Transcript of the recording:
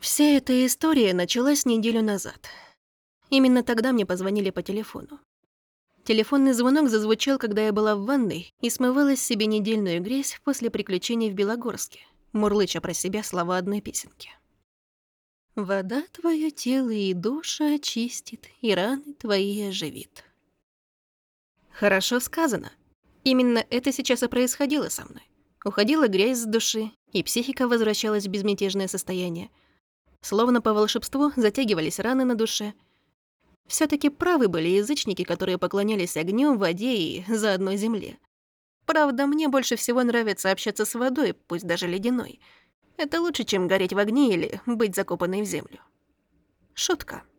Вся эта история началась неделю назад. Именно тогда мне позвонили по телефону. Телефонный звонок зазвучал, когда я была в ванной и смывала с себе недельную грязь после приключений в Белогорске, мурлыча про себя слова одной песенки. «Вода твое тело и душу очистит, и раны твои оживит». Хорошо сказано. Именно это сейчас и происходило со мной. Уходила грязь с души, и психика возвращалась в безмятежное состояние. Словно по волшебству затягивались раны на душе. все таки правы были язычники, которые поклонялись огню, воде и заодно земле. Правда, мне больше всего нравится общаться с водой, пусть даже ледяной. Это лучше, чем гореть в огне или быть закопанной в землю. Шутка.